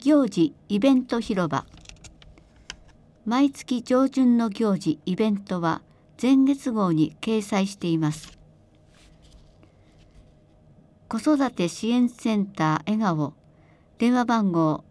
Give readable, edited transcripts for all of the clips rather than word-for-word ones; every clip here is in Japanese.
行事イベント広場。毎月上旬の行事イベントは前月号に掲載しています。子育て支援センター笑顔、電話番号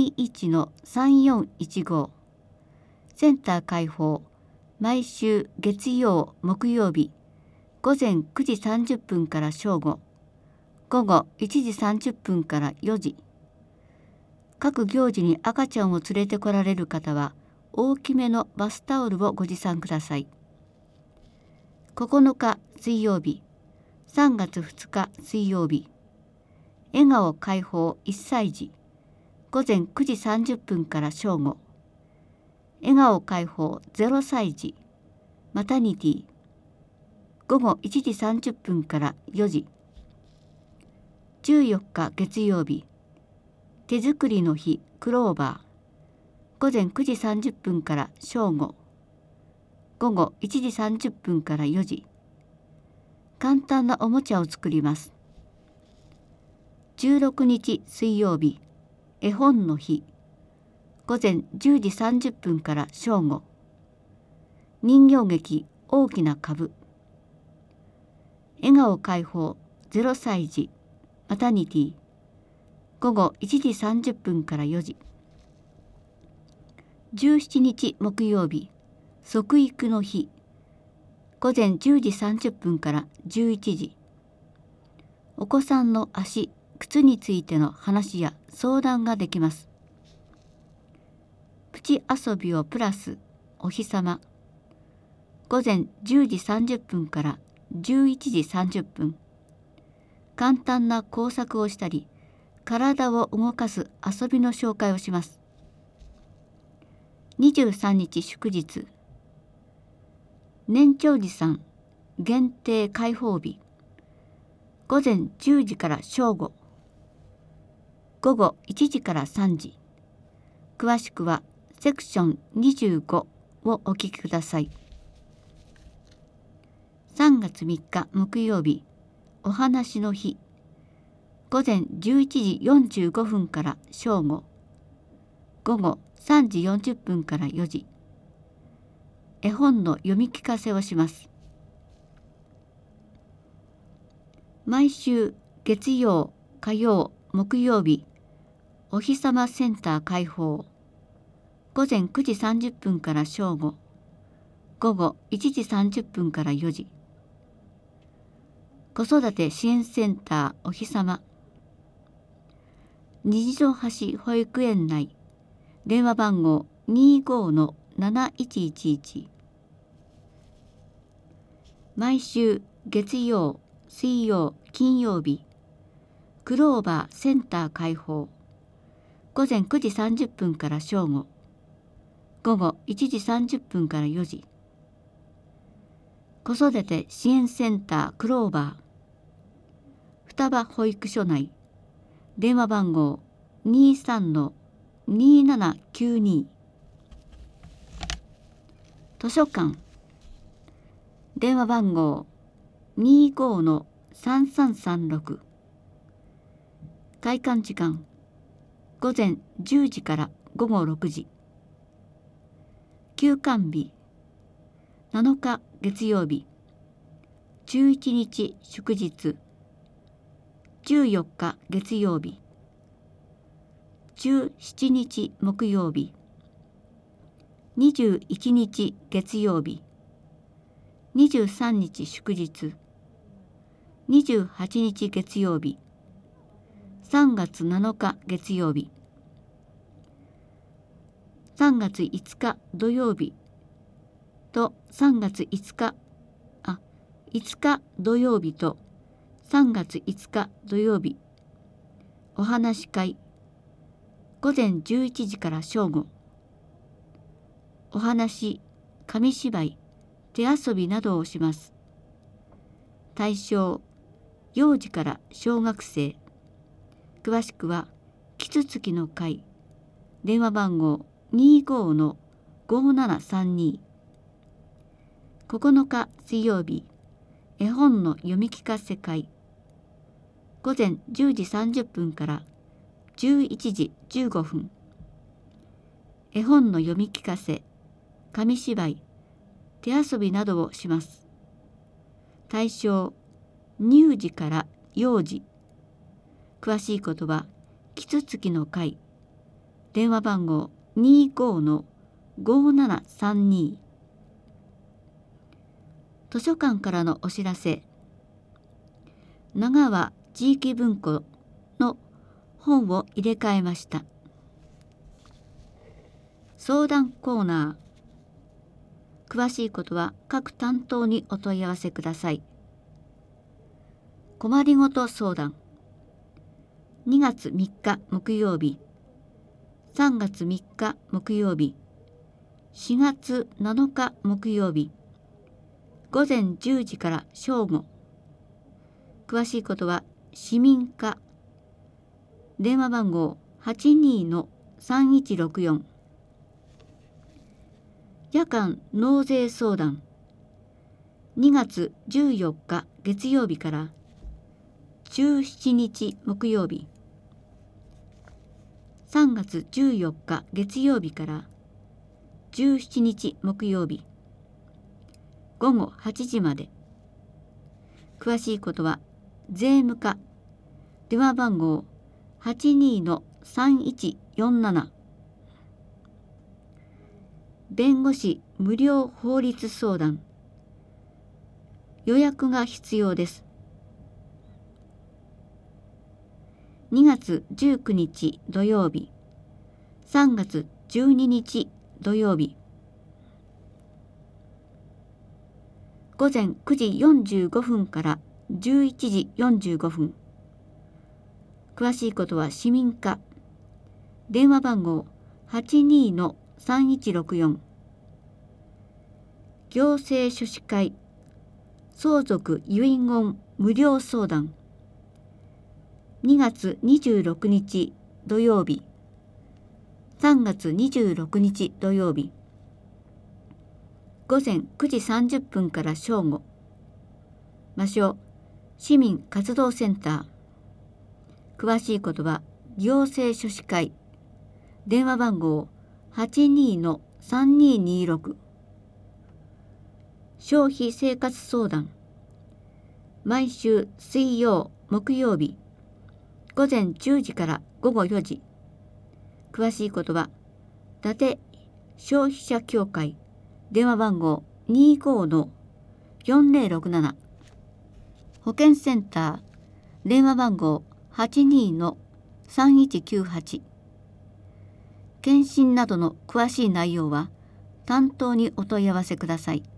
21-3415。センター開放、毎週月曜木曜日午前9時30分から正午、午後1時30分から4時。各行事に赤ちゃんを連れてこられる方は大きめのバスタオルをご持参ください。9日水曜日、3月2日水曜日、笑顔開放1歳児、午前9時30分から正午、笑顔開放0歳児、マタニティ、午後1時30分から4時。14日月曜日、手作りの日クローバー、午前9時30分から正午、午後1時30分から4時。簡単なおもちゃを作ります。16日水曜日、絵本の日、午前10時30分から正午、人形劇大きな株、笑顔開放0歳児、マタニティ、午後1時30分から4時。17日木曜日、即育の日、午前10時30分から11時。お子さんの足、靴についての話や相談ができます。プチ遊びをプラスお日様、午前10時30分から11時30分。簡単な工作をしたり、体を動かす遊びの紹介をします。23日祝日、年長児さん限定開放日、午前10時から正午、午後1時から3時。詳しくはセクション25をお聞きください。3月3日木曜日、お話の日、午前11時45分から正午、午後3時40分から4時。絵本の読み聞かせをします。毎週月曜、火曜、木曜日、お日様センター開放、午前9時30分から正午、午後1時30分から4時。子育て支援センターお日様、虹の橋保育園内、電話番号 25-7111。毎週月曜、水曜、金曜日、クローバーセンター開放、午前9時30分から正午、午後1時30分から4時。子育て支援センタークローバー、双葉保育所内、電話番号 23-2792。図書館、電話番号 25-3336。開館時間、午前10時から午後6時。休館日、7日月曜日、11日祝日、14日月曜日、17日木曜日、21日月曜日、23日祝日、28日月曜日、3月7日月曜日、3月5日土曜日と3月5日土曜日と3月5日土曜日、お話し会、午前11時から正午。お話、紙芝居、手遊びなどをします。対象、幼児から小学生。詳しくは、キツツキの会、電話番号 25-5732。9日水曜日、絵本の読み聞かせ会。午前10時30分から 11時15分。絵本の読み聞かせ、紙芝居、手遊びなどをします。対象、乳児から幼児。詳しいことは、キツツキの会。電話番号25-5732。図書館からのお知らせ。長和地域文庫の本を入れ替えました。相談コーナー。詳しいことは各担当にお問い合わせください。困りごと相談。2月3日木曜日、3月3日木曜日、4月7日木曜日、午前10時から正午。詳しいことは市民課。電話番号82-3164。夜間納税相談。2月14日月曜日から17日木曜日。3月14日月曜日から17日木曜日。午後8時まで。詳しいことは税務課。電話番号82-3147。弁護士無料法律相談。予約が必要です。2月19日土曜日、3月12日土曜日。午前9時45分から11時45分。詳しいことは市民課。電話番号82-3164。行政書士会相続遺言無料相談。2月26日土曜日、3月26日土曜日。午前9時30分から正午。場所、市民活動センター。詳しいことは行政書士会。電話番号82-3226。消費生活相談。毎週水曜、木曜日。午前10時から午後4時。詳しいことは伊達消費者協会。電話番号25-4067。保健センター。電話番号82-3198。検診などの詳しい内容は担当にお問い合わせください。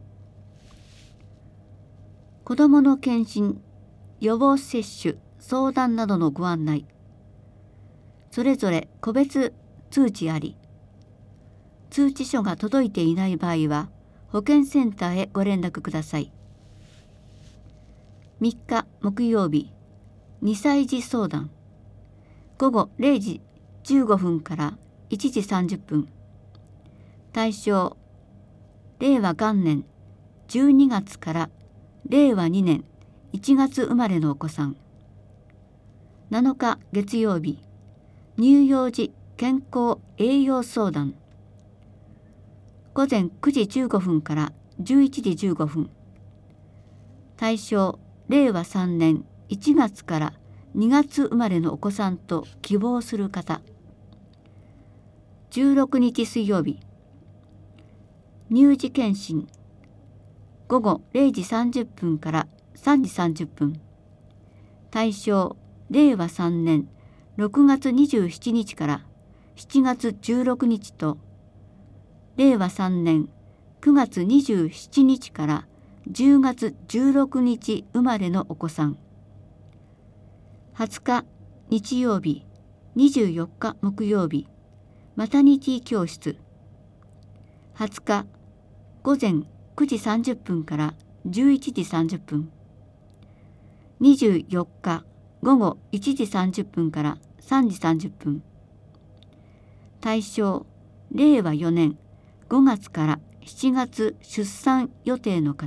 子どもの検診、予防接種、相談などのご案内。それぞれ個別通知あり。通知書が届いていない場合は保健センターへご連絡ください。3日木曜日、2歳児相談。午後0時15分から1時30分。対象、令和元年12月から令和2年1月生まれのお子さん。7日月曜日、乳幼児健康栄養相談。午前9時15分から11時15分。対象、令和3年1月から2月生まれのお子さんと希望する方。16日水曜日、乳児検診。午後0時30分から3時30分。対象、令和3年6月27日から7月16日と、令和3年9月27日から10月16日生まれのお子さん。20日日曜日、24日木曜日、マタニティ教室。20日午前9時30分から11時30分。24日午後1時30分から3時30分。対象、令和4年5月から7月出産予定の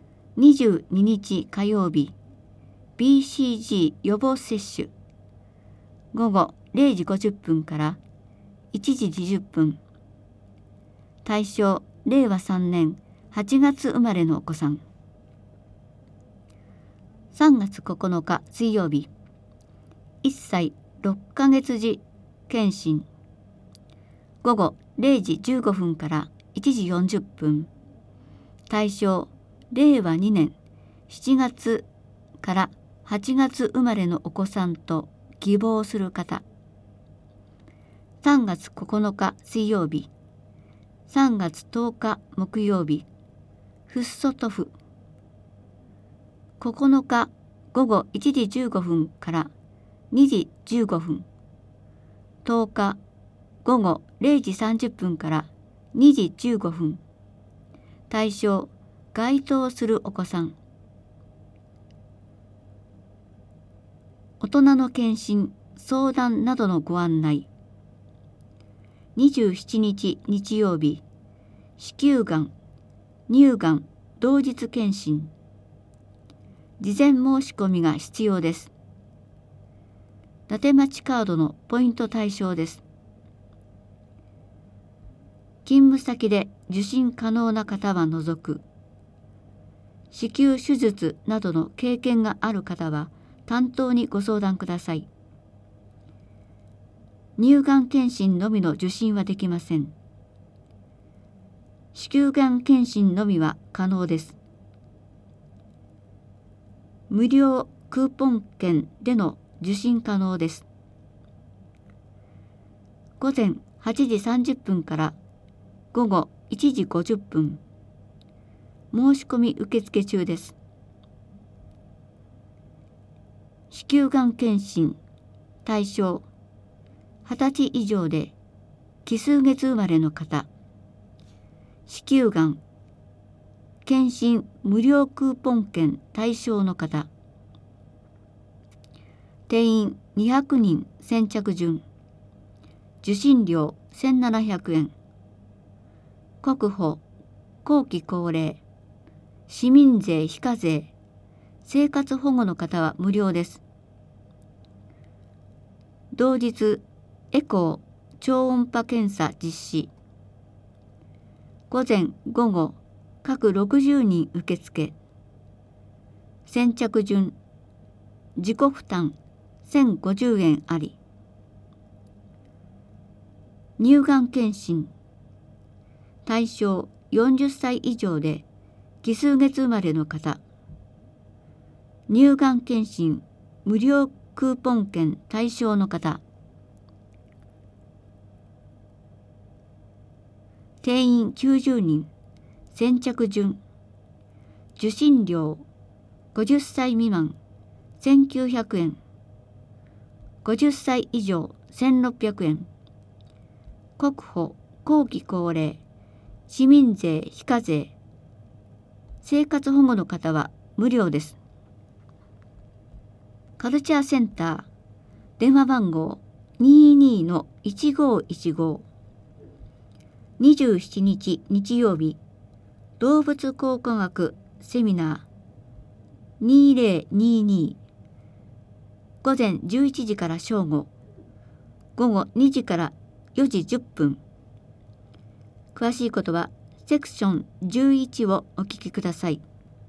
方。22日火曜日、BCG 予防接種。 午後0時50分から1時20分。対象、令和3年8月生まれのお子さん。3月9日水曜日、1歳6ヶ月児検診。午後0時15分から1時40分。対象、令和2年7月から8月生まれのお子さんと希望する方。3月9日水曜日、3月10日木曜日、フッ素塗布。9日午後1時15分から2時15分。10日午後0時30分から2時15分。対象、該当するお子さん。大人の検診、相談などのご案内。27日日曜日、子宮がん、乳がん同日検診。事前申し込みが必要です。伊達町カードのポイント対象です。勤務先で受診可能な方は除く。子宮手術などの経験がある方は担当にご相談ください。乳がん検診のみの受診はできません。子宮がん検診のみは可能です。無料クーポン券での受診可能です。午前8時30分から午後1時50分。申し込み受付中です。子宮がん検診。対象、20歳以上で奇数月生まれの方。子宮がん検診無料クーポン券対象の方。定員200人先着順。受診料1700円。国保、後期高齢、市民税非課税、生活保護の方は無料です。同日、エコー、超音波検査実施。午前午後各60人受付。先着順、自己負担1050円あり。乳がん検診。対象40歳以上で奇数月生まれの方。乳がん検診無料クーポン券対象の方。定員90人先着順。受診料50歳未満1900円。50歳以上1600円。国保、後期高齢、市民税非課税、生活保護の方は無料です。カルチャーセンター、電話番号 22-1515。27日日曜日、動物考古学セミナー2022。午前11時から正午、午後2時から4時10分。詳しいことはセクション11をお聞きください。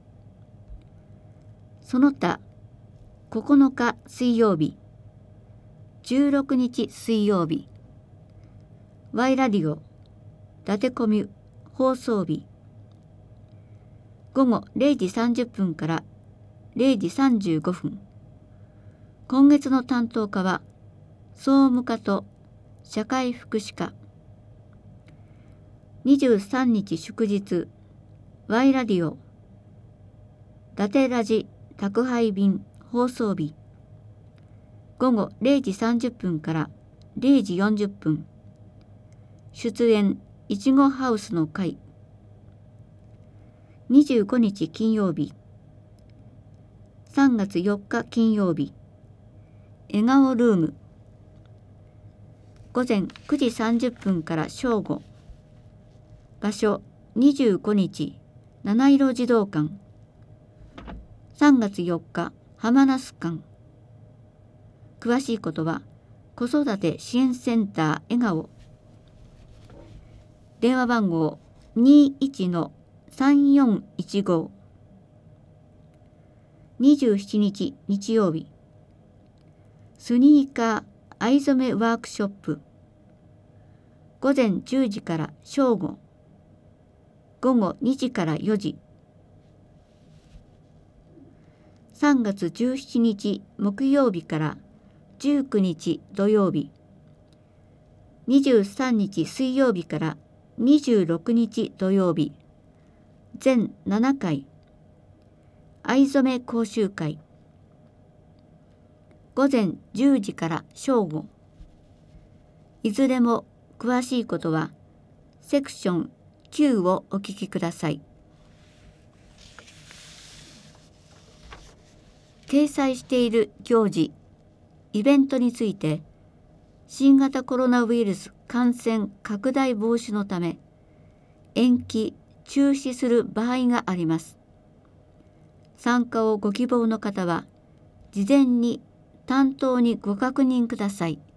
その他、9日水曜日、16日水曜日、Yラディオ、伊達コミュ放送日、午後0時30分から0時35分。今月の担当課は、総務課と社会福祉課。23日祝日、Yラディオ、伊達ラジ宅配便放送日。午後0時30分から0時40分。出演、いちごハウスの会。25日金曜日、3月4日金曜日、笑顔ルーム。午前9時30分から正午。場所25日、七色児童館。3月4日、浜那須館。詳しいことは子育て支援センター笑顔、電話番号 21-3415、27日日曜日、スニーカー藍染めワークショップ、午前10時から正午、午後2時から4時。3月17日木曜日から19日土曜日、23日水曜日から26日土曜日、全7回、藍染め講習会、午前10時から正午。いずれも詳しいことはセクション9をお聞きください。掲載している行事、イベントについて、新型コロナウイルス感染拡大防止のため、延期・中止する場合があります。参加をご希望の方は、事前に担当にご確認ください。